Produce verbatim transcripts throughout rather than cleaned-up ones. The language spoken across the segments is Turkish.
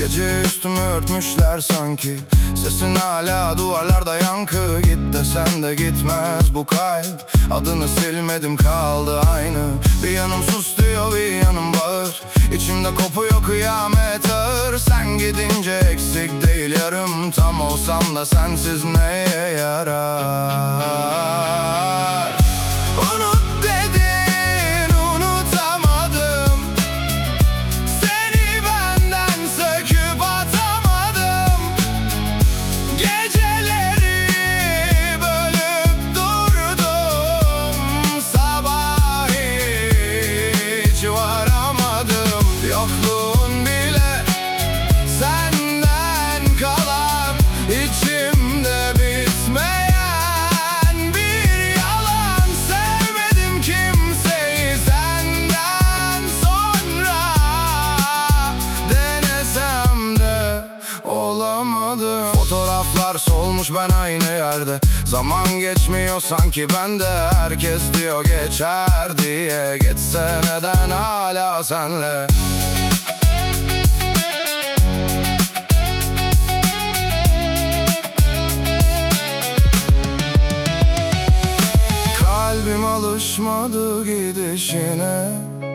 Gece üstümü örtmüşler sanki, sesin hala duvarlarda yankı. Git desen de gitmez bu kalp, adını silmedim kaldı aynı. Bir yanım sus diyor, bir yanım bağır. İçimde kopuyor kıyamet ağır. Sen gidince eksik değil yarım, tam olsam da sensiz neye yarar? Unut dedin, unutamadım. Seni benden söküp atamadım. Geceleri bölüp durdum, sabah hiç varamadım. Yokluğun bile senden kalan, içimde bitmeyen bir yalan. Sevmedim kimseyi senden sonra, denesem de olamadım. Fotoğraflar solmuş, ben aynı yerde. Zaman geçmiyor sanki bende, herkes diyor geçer diye. Geçse neden hala senle? Kalbim alışmadı gidişine,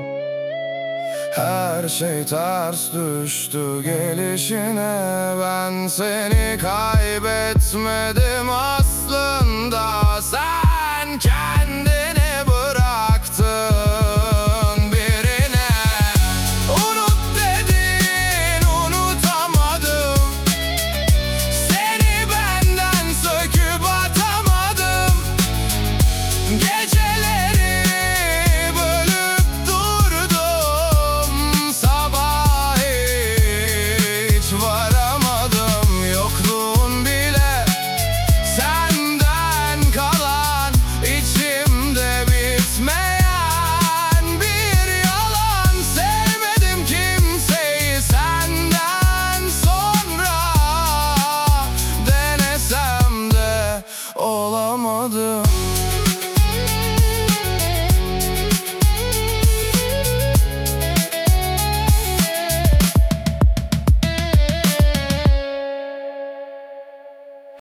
her şey ters düştü gelişine. Ben seni kaybetmedim aslında, sen